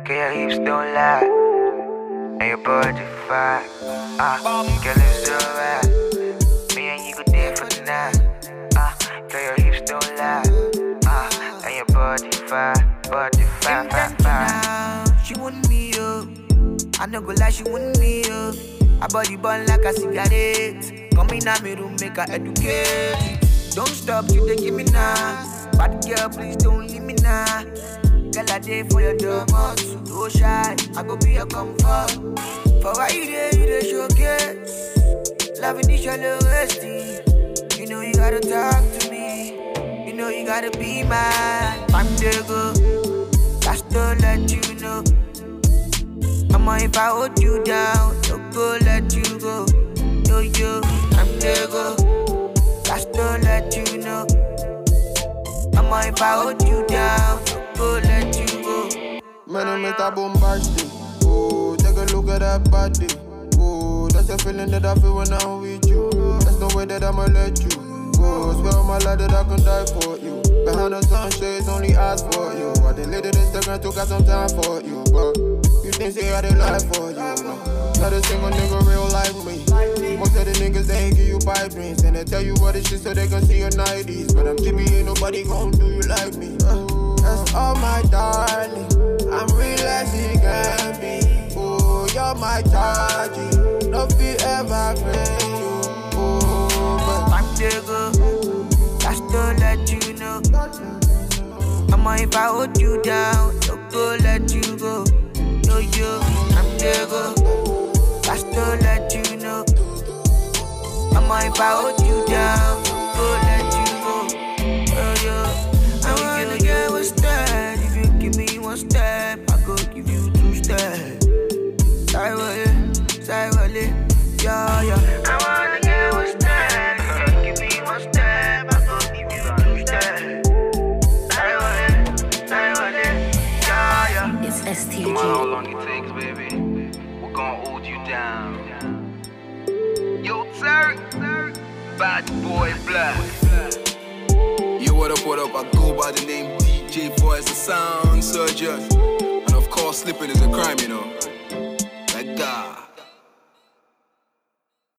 Girl, your hips don't lie, and your body fine. Girl, it's alright. Me and you go there for the night. Girl, your hips don't lie, and your body fine, fine. She want me up. I no go lie, she want me up. Her body burn like a cigarette. Come in my room, make her educate. Don't stop till they give me now. Bad girl, please don't leave me now. Girl, I day for your doormat. Don't shy, I go be your comfort. For why you there showcase. Loving this shallow resting. You know you gotta talk to me. You know you gotta be mine. I'm there go, just to let you know. Mama, if I hold you down, don't go let you go. No, I'm there go, just to let you know. Mama, if I hold you down, don't go let you go. Man, I'm a bombastic. Oh, take a look at that body. Oh, that's the feeling that I feel when I'm with you. That's the way that I'ma let you go. Swear on my life that I can die for you. Behind the sunshades, only ask for you. I deleted Instagram, took out some time for you. But you think say I did lie for you. Not a single nigga real like me. Most of the niggas, they ain't give you pipe dreams. And they tell you what it shit so they can see your 90s. But I'm GB, ain't nobody gon' do you like me. That's all my darling. I'm real as it can be. Oh, you're my chargy. No fear ever bring you. Oh, but I'm there go, just to let you know. Mama, if I hold you down, don't go let you go. No, I'm there go, just to let you know. Mama, if I hold you down, don't go let you go. I wanna get one step. If you give me one step, I go give you two steps. Side wale, yeah. I wanna get one step. If you give me one step, I go give you two steps. Side wale, yeah. It's STG. No matter how long it takes, baby, we're gonna hold you down. Yo, Terry, bad boy black. Yo, what up? I go by the name DJ Voice, the sound surgeon. And of course, slipping is a crime, you know.